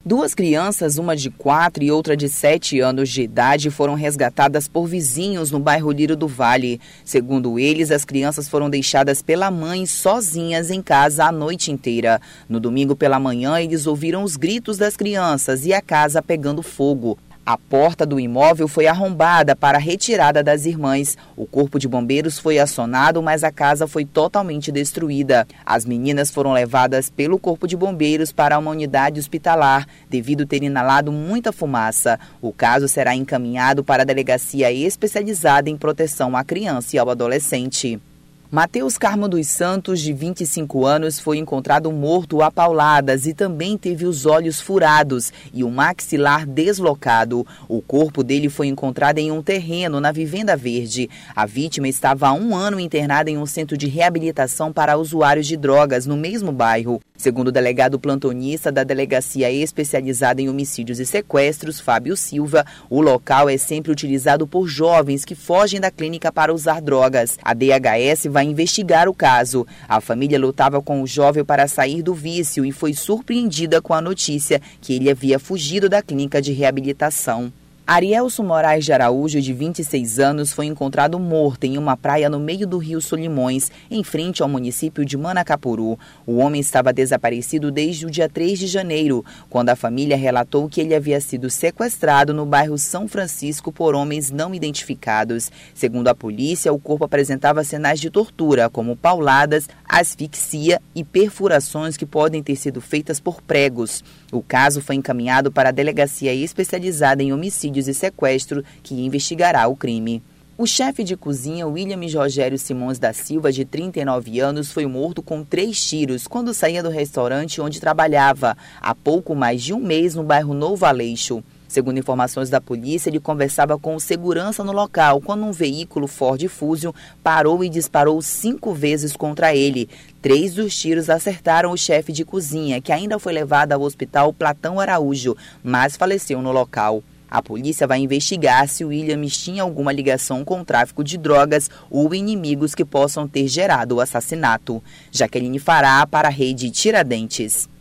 2 crianças, uma de 4 e outra de 7 anos de idade, foram resgatadas por vizinhos no bairro Lírio do Vale. Segundo eles, as crianças foram deixadas pela mãe sozinhas em casa a noite inteira. No domingo pela manhã, eles ouviram os gritos das crianças e a casa pegando fogo. A porta do imóvel foi arrombada para a retirada das irmãs. O corpo de bombeiros foi acionado, mas a casa foi totalmente destruída. As meninas foram levadas pelo corpo de bombeiros para uma unidade hospitalar, devido ter inalado muita fumaça. O caso será encaminhado para a delegacia especializada em proteção à criança e ao adolescente. Matheus Carmo dos Santos, de 25 anos, foi encontrado morto a pauladas e também teve os olhos furados e o maxilar deslocado. O corpo dele foi encontrado em um terreno na Vivenda Verde. A vítima estava há 1 ano internada em um centro de reabilitação para usuários de drogas no mesmo bairro. Segundo o delegado plantonista da Delegacia Especializada em Homicídios e Sequestros, Fábio Silva, o local é sempre utilizado por jovens que fogem da clínica para usar drogas. A DHS vai investigar o caso. A família lutava com o jovem para sair do vício e foi surpreendida com a notícia que ele havia fugido da clínica de reabilitação. Arielson Moraes de Araújo, de 26 anos, foi encontrado morto em uma praia no meio do rio Solimões, em frente ao município de Manacapuru. O homem estava desaparecido desde o dia 3 de janeiro, quando a família relatou que ele havia sido sequestrado no bairro São Francisco por homens não identificados. Segundo a polícia, o corpo apresentava sinais de tortura, como pauladas, asfixia e perfurações que podem ter sido feitas por pregos. O caso foi encaminhado para a Delegacia Especializada em Homicídios e Sequestro, que investigará o crime. O chefe de cozinha, William Rogério Simões da Silva, de 39 anos, foi morto com 3 tiros quando saía do restaurante onde trabalhava, há pouco mais de 1 mês, no bairro Novo Aleixo. Segundo informações da polícia, ele conversava com o segurança no local quando um veículo Ford Fusion parou e disparou 5 vezes contra ele. 3 dos tiros acertaram o chefe de cozinha, que ainda foi levado ao hospital Platão Araújo, mas faleceu no local. A polícia vai investigar se o Williams tinha alguma ligação com o tráfico de drogas ou inimigos que possam ter gerado o assassinato. Jaqueline Fará, para a Rede Tiradentes.